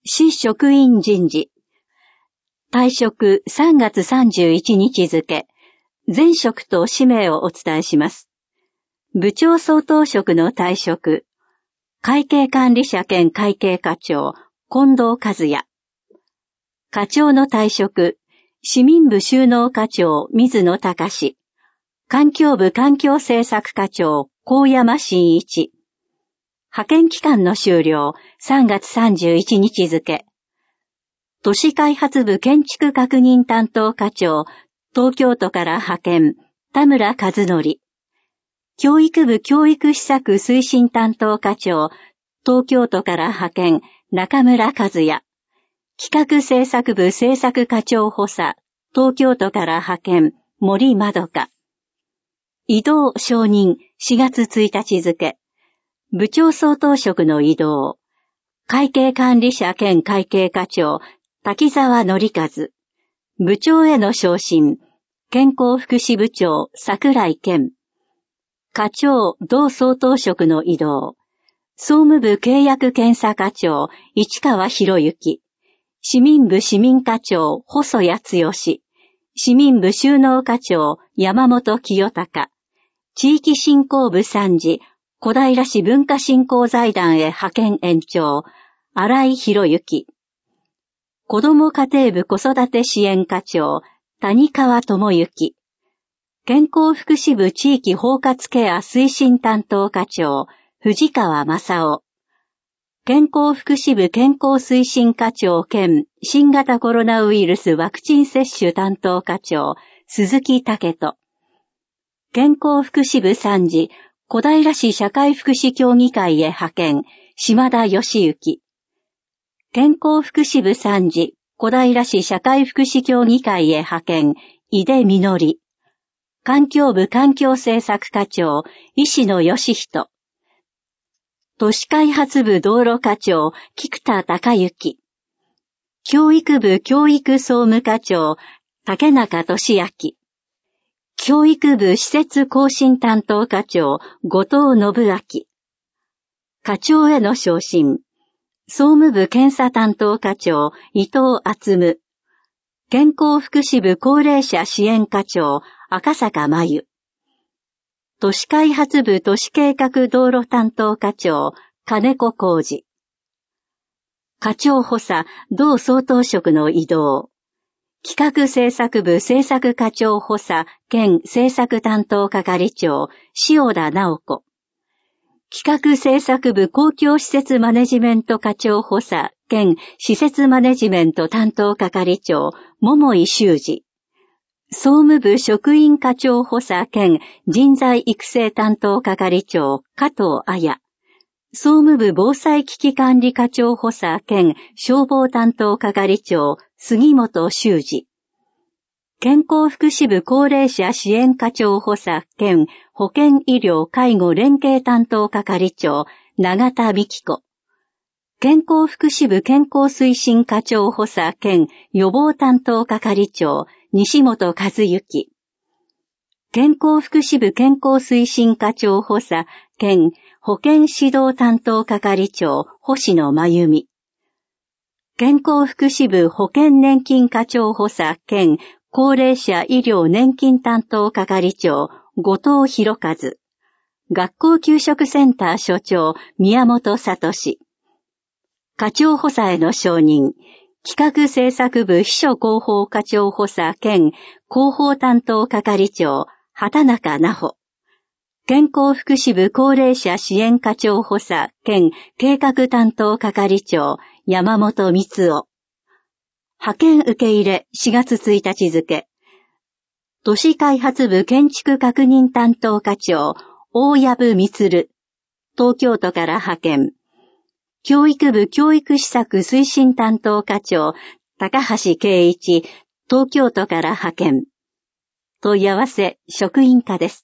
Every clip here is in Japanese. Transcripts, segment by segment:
市職員人事。退職3月31日付。前職と氏名をお伝えします。部長相当職の退職。会計管理者兼会計課長、近藤和也。課長の退職。市民部収納課長、水野隆。環境部環境政策課長、高山真一。派遣期間の終了、3月31日付。都市開発部建築確認担当課長、東京都から派遣、田村和則。教育部教育施策推進担当課長、東京都から派遣、中村和也。企画政策部政策課長補佐、東京都から派遣、森まどか。異動承認、4月1日付。部長相当職の異動。会計管理者兼会計課長、滝沢則和。部長への昇進。健康福祉部長、桜井健。課長、同相当職の異動。総務部契約検査課長、市川博之。市民部市民課長、細谷剛。市民部収納課長、山本清隆。地域振興部参事、小平市文化振興財団へ派遣延長、新井博之。子ども家庭部子育て支援課長、谷川智之。健康福祉部地域包括ケア推進担当課長、藤川正夫。健康福祉部健康推進課長兼新型コロナウイルスワクチン接種担当課長、鈴木武人。健康福祉部参事、小平市社会福祉協議会へ派遣、島田義行。健康福祉部参事、小平市社会福祉協議会へ派遣、井出実。環境部環境政策課長、石野義人。都市開発部道路課長、菊田隆之。教育部教育総務課長、竹中俊明。教育部施設更新担当課長、後藤信明。課長への昇進。総務部検査担当課長、伊藤敦。健康福祉部高齢者支援課長、赤坂真由。都市開発部都市計画道路担当課長、金子浩二。課長補佐、同相当職の異動。企画政策部政策課長補佐兼政策担当係長、塩田直子。企画政策部公共施設マネジメント課長補佐兼施設マネジメント担当係長、桃井修二。総務部職員課長補佐兼人材育成担当係長、加藤彩。総務部防災危機管理課長補佐兼消防担当係長、杉本修二。健康福祉部高齢者支援課長補佐兼保健医療介護連携担当係長、永田美希子。健康福祉部健康推進課長補佐兼予防担当係長、西本和幸。健康福祉部健康推進課長補佐兼保健指導担当係長、星野真由美。健康福祉部保険年金課長補佐兼高齢者医療年金担当係長、後藤博和。学校給食センター所長、宮本聡。課長補佐への承認。企画政策部秘書広報課長補佐兼広報担当係長、畑中奈穂。健康福祉部高齢者支援課長補佐兼計画担当係長、山本光夫。派遣受け入れ4月1日付。都市開発部建築確認担当課長、大藪充。東京都から派遣。教育部教育施策推進担当課長、高橋圭一。東京都から派遣。問い合わせ、職員課です。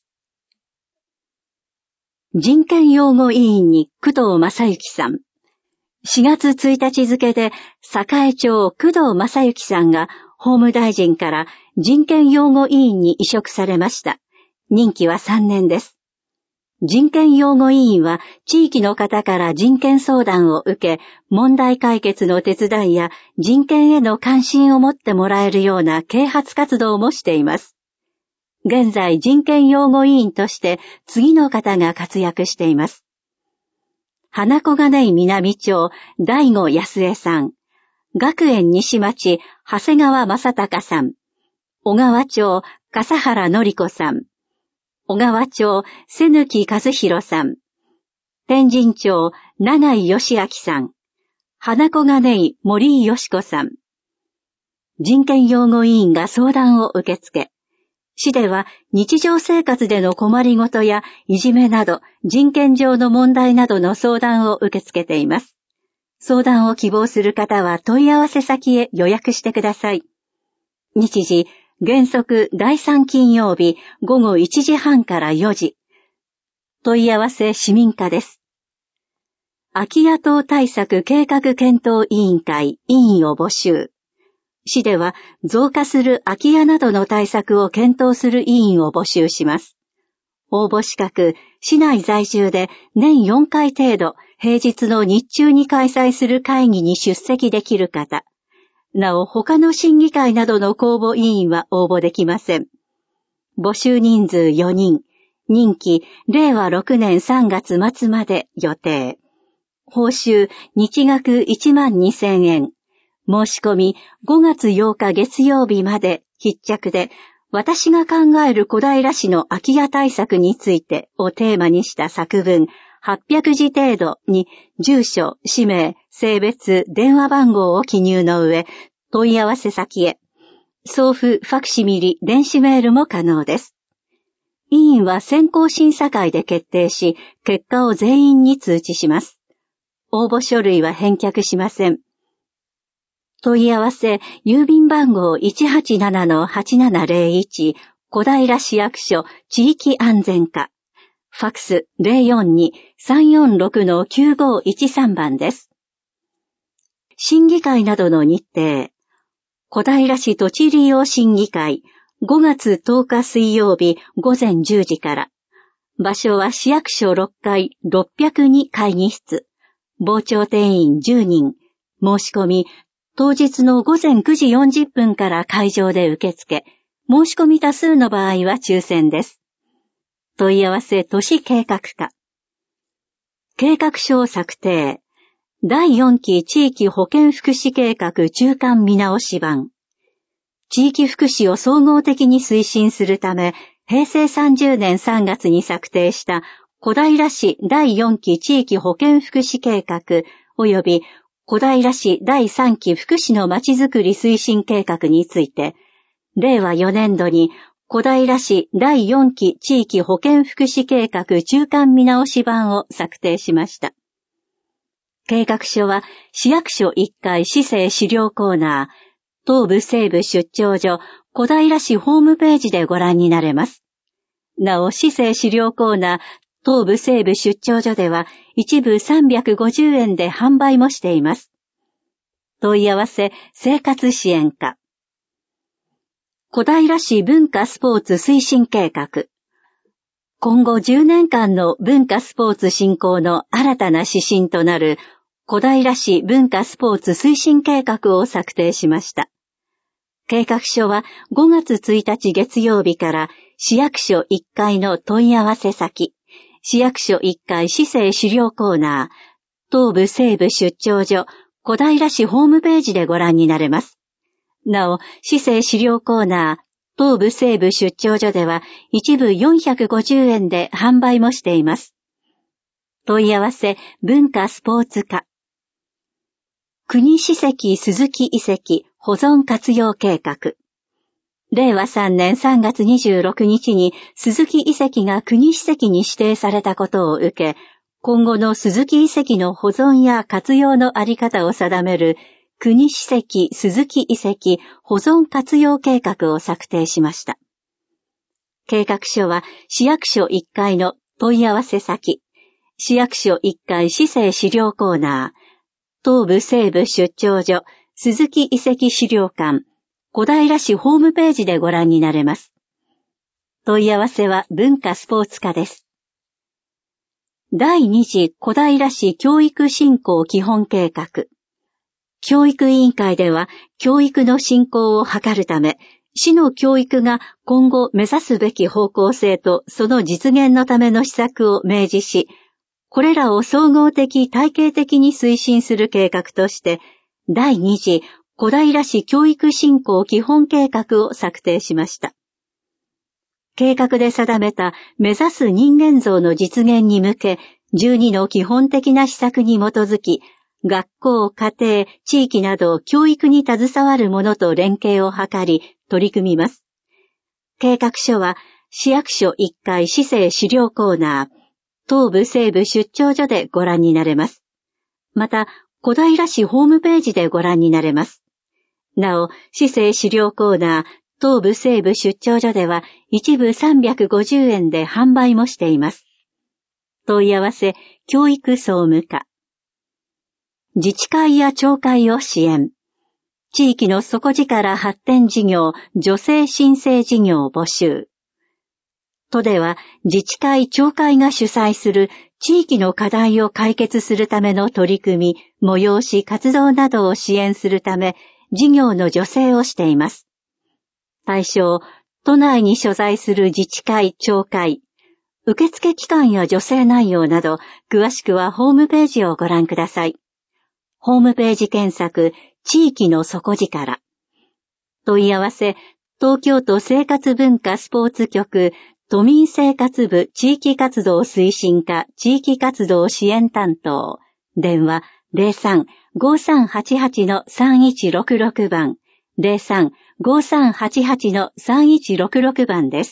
人権擁護委員に工藤正幸さん。4月1日付で栄町工藤正幸さんが法務大臣から人権擁護委員に委嘱されました。任期は3年です。 人権擁護委員は地域の方から人権相談を受け、問題解決の手伝いや人権への関心を持ってもらえるような啓発活動もしています。現在人権擁護委員として次の方が活躍しています。花小金井南町大吾康江さん、学園西町長谷川正隆さん、小川町笠原典子さん、小川町瀬貫和弘さん、天神町長井義明さん、花小金井森井よし子さん。人権擁護委員が相談を受け付け、市では日常生活での困りごとやいじめなど人権上の問題などの相談を受け付けています。相談を希望する方は問い合わせ先へ予約してください。日時、原則第3金曜日午後1時半から4時。問い合わせ市民課です。空き家等対策計画検討委員会委員を募集。市では増加する空き家などの対策を検討する委員を募集します。応募資格、市内在住で年4回程度、平日の日中に開催する会議に出席できる方。なお、他の審議会などの公募委員は応募できません。募集人数4人、任期令和6年3月末まで予定。報酬、日額12,000円。申し込み5月8日月曜日まで必着で、私が考える小平市の空き家対策についてをテーマにした作文800字程度に住所、氏名、性別、電話番号を記入の上、問い合わせ先へ。送付、ファクシミリ、電子メールも可能です。委員は選考審査会で決定し、結果を全員に通知します。応募書類は返却しません。問い合わせ、郵便番号 187-8701 小平市役所地域安全課。ファクス 042-346-9513 番です。審議会などの日程。小平市土地利用審議会5月10日水曜日午前10時から。場所は市役所6階602会議室。傍聴定員10人。申し込み、当日の午前9時40分から会場で受付。申し込み多数の場合は抽選です。問い合わせ都市計画課。計画書策定。第4期地域保健福祉計画中間見直し版。地域福祉を総合的に推進するため、平成30年3月に策定した小平市第4期地域保健福祉計画及び小平市第3期福祉のまちづくり推進計画について、令和4年度に小平市第4期地域保健福祉計画中間見直し版を策定しました。計画書は市役所1階市政資料コーナー、東部西部出張所小平市ホームページでご覧になれます。なお、市政資料コーナー、東部西部出張所では一部350円で販売もしています。問い合わせ生活支援課。小平市文化スポーツ推進計画。今後10年間の文化スポーツ振興の新たな指針となる小平市文化スポーツ推進計画を策定しました。計画書は5月1日月曜日から市役所1階の問い合わせ先、市役所1階市政資料コーナー、東部西部出張所、小平市ホームページでご覧になれます。なお、市政資料コーナー、東部西部出張所では一部450円で販売もしています。問い合わせ文化スポーツ課。国史跡鈴木遺跡保存活用計画。令和3年3月26日に鈴木遺跡が国史跡に指定されたことを受け、今後の鈴木遺跡の保存や活用のあり方を定める国史跡鈴木遺跡保存活用計画を策定しました。計画書は市役所1階の問い合わせ先、市役所1階市政資料コーナー、東部西部出張所鈴木遺跡資料館、小平市ホームページでご覧になれます。問い合わせは文化スポーツ課です。 第2次小平市教育振興基本計画。教育委員会では、教育の振興を図るため、市の教育が今後目指すべき方向性とその実現のための施策を明示し、これらを総合的体系的に推進する計画として、第2次小平市教育振興基本計画を策定しました。計画で定めた目指す人間像の実現に向け、12の基本的な施策に基づき、学校、家庭、地域など教育に携わる者と連携を図り、取り組みます。計画書は、市役所1階市政資料コーナー、東部西部出張所でご覧になれます。また、小平市ホームページでご覧になれます。なお、市政資料コーナー、東部西部出張所では一部350円で販売もしています。問い合わせ、教育総務課。自治会や町会を支援。地域の底力発展事業、助成申請事業募集。都では自治会、町会が主催する地域の課題を解決するための取り組み、催し、活動などを支援するため、事業の助成をしています。対象、都内に所在する自治会、町会。受付期間や助成内容など、詳しくはホームページをご覧ください。ホームページ検索、地域の底力。問い合わせ、東京都生活文化スポーツ局、都民生活部地域活動推進課地域活動支援担当。電話03-5388-3166番。03-5388-3166番です。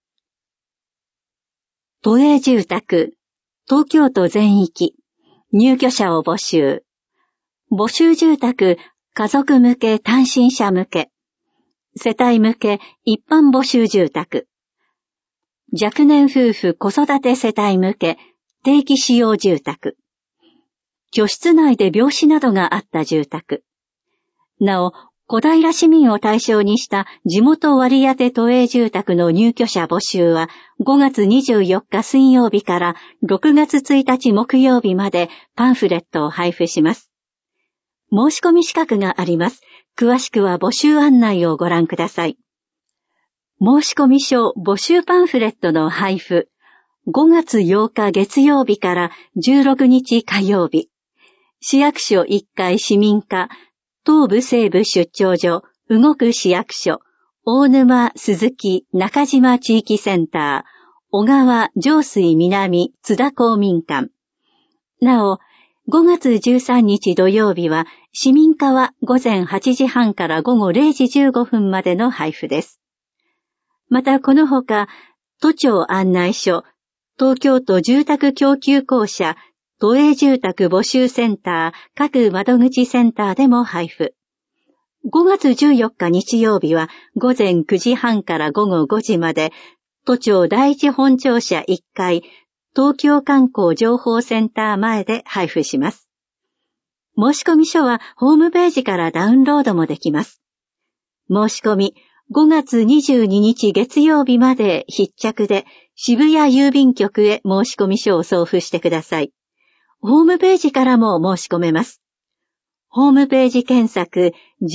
都営住宅、東京都全域、入居者を募集。募集住宅、家族向け単身者向け。世帯向け一般募集住宅。若年夫婦子育て世帯向け定期使用住宅。居室内で病死などがあった住宅。なお、小平市民を対象にした地元割当都営住宅の入居者募集は5月24日水曜日から6月1日木曜日までパンフレットを配布します。申し込み資格があります。詳しくは募集案内をご覧ください。申し込み書募集パンフレットの配布。5月8日月曜日から16日火曜日。市役所1階市民課、東部西部出張所、動く市役所、大沼、鈴木、中島地域センター、小川、上水南、津田公民館。なお、5月13日土曜日は、市民課は午前8時半から午後0時15分までの配布です。またこのほか、都庁案内所、東京都住宅供給公社、都営住宅募集センター、各窓口センターでも配布。5月14日日曜日は午前9時半から午後5時まで、都庁第一本庁舎1階、東京観光情報センター前で配布します。申し込み書はホームページからダウンロードもできます。申し込み、5月22日月曜日まで必着で渋谷郵便局へ申し込み書を送付してください。ホームページからも申し込めます。ホームページ検索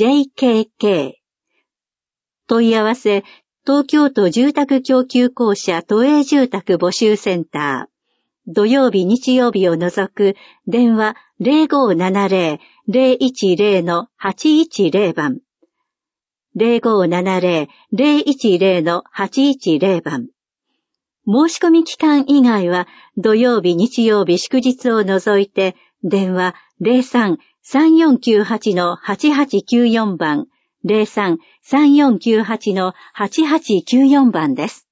JKK。問い合わせ、東京都住宅供給公社都営住宅募集センター。土曜日日曜日を除く電話 0570-010-810 番。0570-010-810 番。申し込み期間以外は土曜日日曜日祝日を除いて電話 03-3498-8894 番。03-3498-8894 番です。